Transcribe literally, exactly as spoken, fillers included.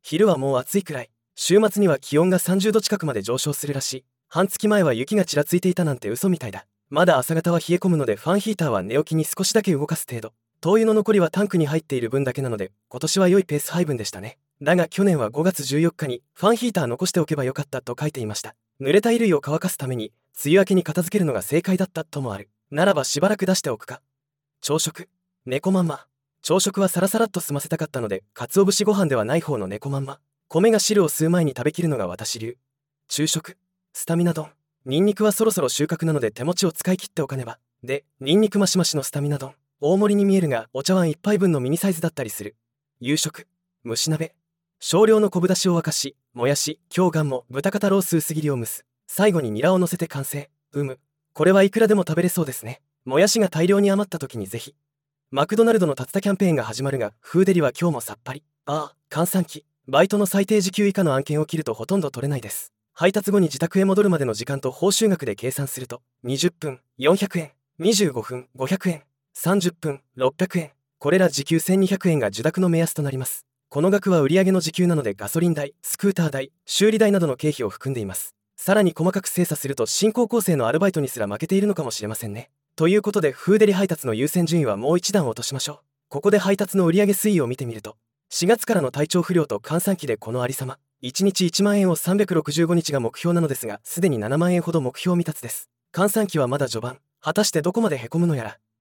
昼はもう暑いくらい。週末には気温がさんじゅうど近くまで上昇するらしい。半月前は雪がちらついていたなんて嘘みたいだ。まだ朝方は冷え込むのでファンヒーターは寝起きに少しだけ動かす程度。灯油の残りはタンクに入っている分だけなので、今年は良いペース配分でしたね。だが去年はごがつじゅうよっかにファンヒーター残しておけばよかったと書いていました。濡れた衣類を乾かすために梅雨明けに片付けるのが正解だったともある。ならばしばらく出しておくか。朝食、猫まんま。朝食はサラサラっと済ませたかったので、鰹節ご飯ではない方の猫まんま。米が汁を吸う前に食べきるのが私流。昼食、スタミナ丼。ニンニクはそろそろ収穫なので手持ちを使い切っておかねば。で、ニンニクマシマシのスタミナ丼。大盛りに見えるがお茶碗一杯分のミニサイズだったりする。夕食、蒸し鍋。少量の昆布だしを沸かし、もやし、京がんも豚肩ロース薄切りを蒸す。最後にニラを乗せて完成。うむ。これはいくらでも食べれそうですね。もやしが大量に余った時にぜひ。マクドナルドの竜田キャンペーンが始まるが、フーデリは今日もさっぱり。ああ、閑散期。バイトの最低時給以下の案件を切るとほとんど取れないです。配達後に自宅へ戻るまでの時間と報酬額で計算すると、にじゅっぷん、よんひゃくえん、にじゅうごふん、ごひゃくえん、さんじゅっぷん、ろっぴゃくえん。これら時給せんにひゃくえんが受託の目安となります。この額は売上の時給なのでガソリン代、スクーター代、修理代などの経費を含んでいます。さらに細かく精査すると新高校生のアルバイトにすら負けているのかもしれませんね。ということでフーデリ配達の優先順位はもう一段落としましょう。ここで配達の売上推移を見てみると、しがつからの体調不良と閑散期でこのありさま、いちにちいちまんえんをさんびゃくろくじゅうごにちが目標なのですが、すでにななまんえんほど目標未達です。閑散期はまだ序盤、果たしてどこまでへこむのやら。